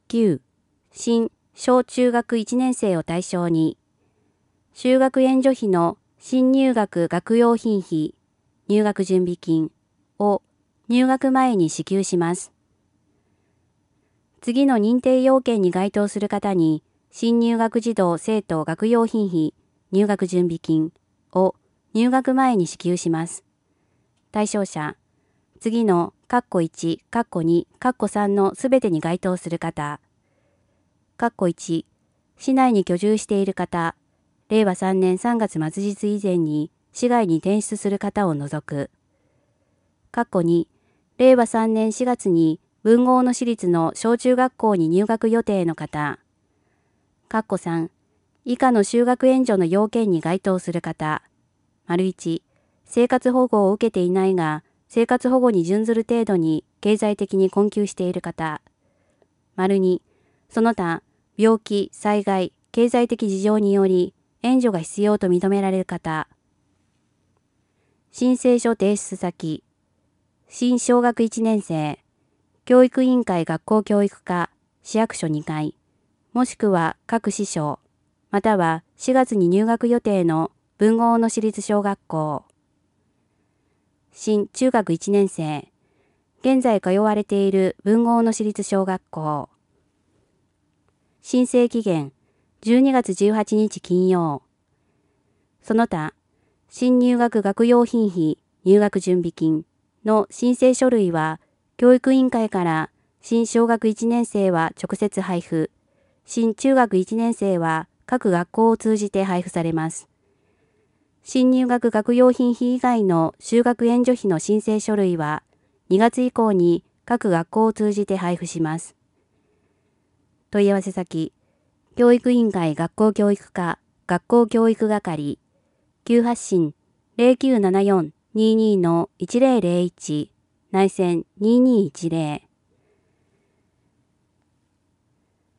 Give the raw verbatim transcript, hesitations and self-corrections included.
きゅう、新小中学いちねん生を対象に、就学援助費の新入学学用品費、入学準備金を入学前に支給します。次の認定要件に該当する方に、新入学児童生徒学用品費、入学準備金を入学前に支給します。対象者、次のカッコいち、カッコに、カッコさんのすべてに該当する方。カッコいち、市内に居住している方、れいわさんねんさんがつ末日以前に市外に転出する方を除く。カッコに、れいわさんねんしがつに文豪の私立の小中学校に入学予定の方。カッコさん、以下の就学援助の要件に該当する方。丸いち、生活保護を受けていないが、生活保護に準ずる程度に経済的に困窮している方。丸に、その他、病気、災害、経済的事情により援助が必要と認められる方。申請書提出先。新小学いちねん生。教育委員会学校教育課、市役所にかい。もしくは各市省、またはしがつに入学予定の文豪の私立小学校。新中学いちねん生。現在通われている文豪の私立小学校。申請期限じゅうにがつじゅうはちにち金曜。その他、新入学学用品費入学準備金の申請書類は、教育委員会から新小学いちねん生は直接配布、新中学いちねん生は各学校を通じて配布されます。新入学学用品費以外の就学援助費の申請書類は、にがつ以降に各学校を通じて配布します。問い合わせ先、教育委員会学校教育課学校教育係、急発進 ゼロきゅうななよんにーにーのいちゼロゼロいち 内線にーにーいちゼロ